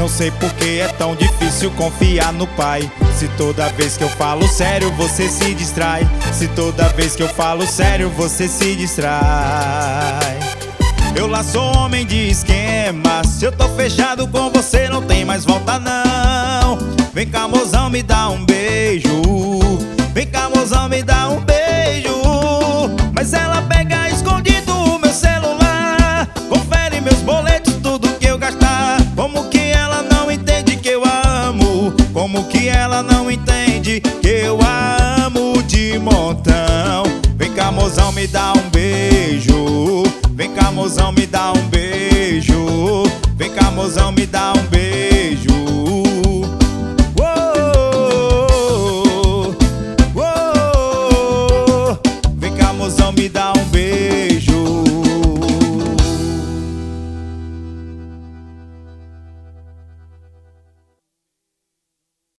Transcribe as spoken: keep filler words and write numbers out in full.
Não sei porque é tão difícil confiar no pai. Se toda vez que eu falo sério você se distrai. Se toda vez que eu falo sério você se distrai. Eu lá sou homem de esquema. Se eu tô fechado com você não tem mais volta não. Vem cá mozão, me dá um beijo. Vem cá mozão, me dá um beijo. Mas ela pega escondido o meu celular, confere meus boletos, tudo que eu gastar. Como que ela não entende que eu amo? Como que ela não entende que eu amo de montão? Vem cá mozão, me dá um beijo. Vem cá mozão, me dá um beijo. Vem cá mozão, me dá um beijo. Uou, uou. Vem cá mozão, me dá um